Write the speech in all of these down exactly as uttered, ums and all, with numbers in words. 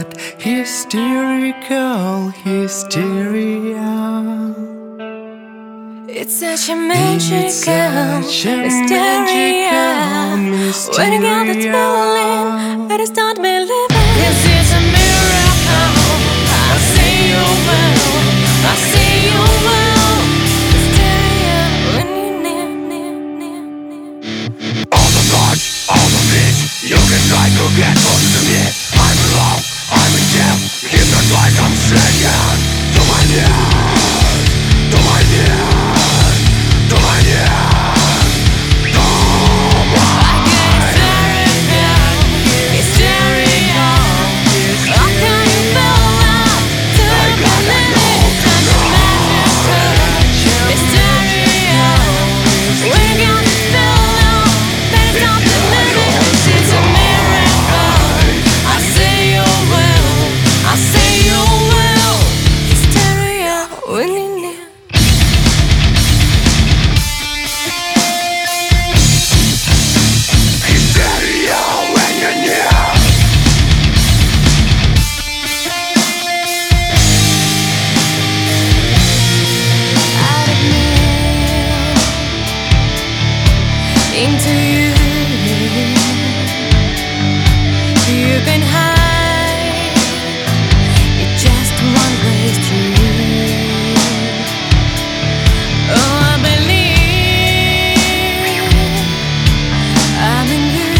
got hysterical hysteria. It's such a magical It's such a hysteria. magical When you got that feeling, I just don't believe it. This is a miracle. I see you well. I see you well. Hysteria when you're near, near, near, near. All the thoughts, all the fears, you can try to get close to me. I'm alone, I'm in jail, hypnotized, I'm singing to my knees, to my knees, to my knees. Into you, you've been high. It's just one way street. Oh, I believe I'm in you.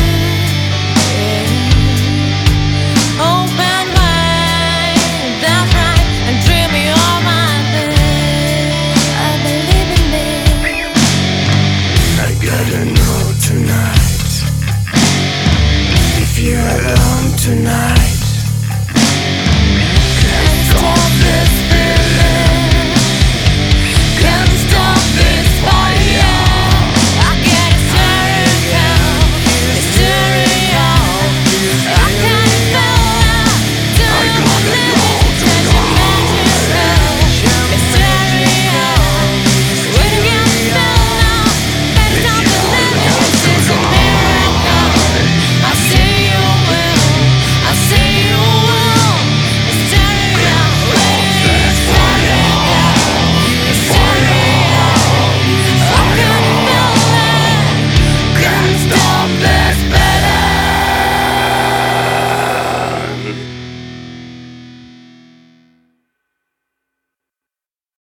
Yeah. Open wide, that's right, and dream me all my bed. I believe in me. I gotta know tonight if you're alone tonight.